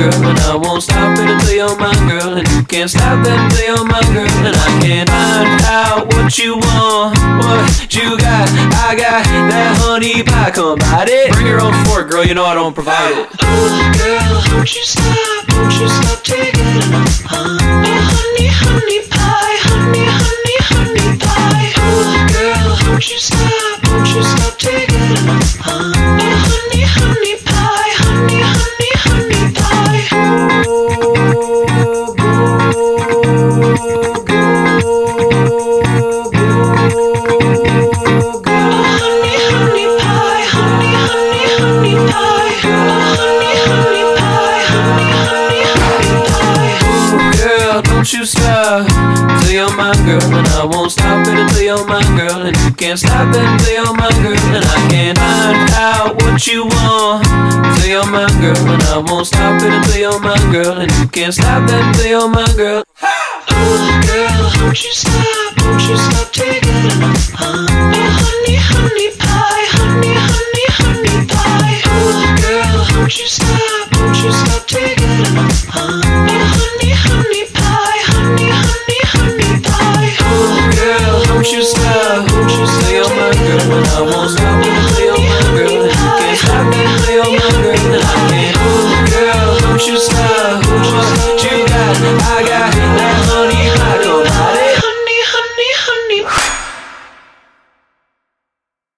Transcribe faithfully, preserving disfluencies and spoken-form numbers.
girl, and I won't stop it until you're my girl, and you can't stop it until you're my girl, and I can't find out what you want, what you got. I got that honey pie, come bite it. Bring your own fork, girl, you know I don't provide it. Oh, girl, won't you stop, won't you stop taking enough, huh? Oh, honey, honey pie, honey, honey, honey pie. Oh, girl, won't you stop, won't you stop taking enough, huh? Oh, honey, honey pie, honey, honey, honey pie. Go, go, go, go, go. Oh, honey, honey pie, honey, honey, honey pie. Oh, honey, honey pie, honey, honey, honey pie. Ooh, girl, don't you stop till you're my girl, and I won't stop it until you're my girl, and you can't stop it until you're my girl, and I can't find out what you want till you're my girl, and I won't stop it until you're my girl, and you can't stop it until you're my girl. Oh, girl, won't you stop, won't you stop taking enough, huh? Oh, honey, honey pie, honey, honey, honey pie. Oh, girl, won't you stop, won't you stop taking enough, huh? Oh, honey, honey pie, honey, honey, honey pie. Oh, girl, don't you stop, won't you stay on my girl, and I won't stop it until you're my girl, and you can't stop it until you're my girl, and I can't. Oh, girl, don't you stop, what you got, I got